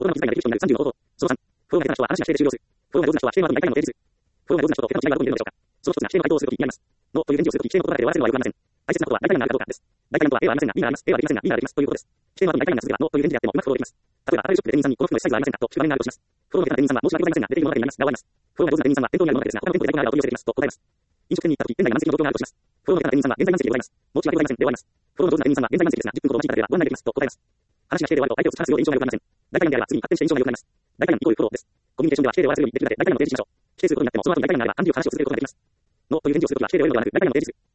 大人の気遣いができる人になる35方法。その3、フォローが下手な人は話が否定で終了する。フォローが上手な人は否定の後に大体の定実。フォローが上手な人と否定の違いはどこに出るのでしょうか。その一つが否定の回答をするときにあります。のという返事をするとき、否定の言葉だけで終わらせるのはよくありません。大切なことは大体なんだかどうかです。大体なんとは A はありませんが B があります。A はできませんが B ができますということです。否定の後に大体なんが続けばのという返事であってもうまくフォローできます。例えば、アパレルショップで店員さんにこの服の S サイズはありませんかと聞く場面があるとします。フォローが下手な店員さんは申し訳ございませんが出ているものだけになりますが終わります。フォローが上手な店員さんは店頭にあるものだけですが他の店舗でここがあると取り寄せていますと答えます。飲食店に行ったとき、店内が満席の状況があるとします。フォローが下手な店員さんは現在満席でございます。申し訳ございませんで終わります。フォローの上手な店員さんは現在満席ですが10分ほどお待ちいただければご案内できますと答えます。話が否定で終わると相手を突き放すようで印象が良くありません。大体なんであれば次に発展して印象が良くなります。大体なんイコールフォローです。コミュニケーションでは否定で終わらせるようにできるだけ大体なんを提示しましょう。否定することになってもその後に大体なんであれば暗示を話を続けることができます。のという返事をするときは否定で終えるのではなく大体なんを提示する。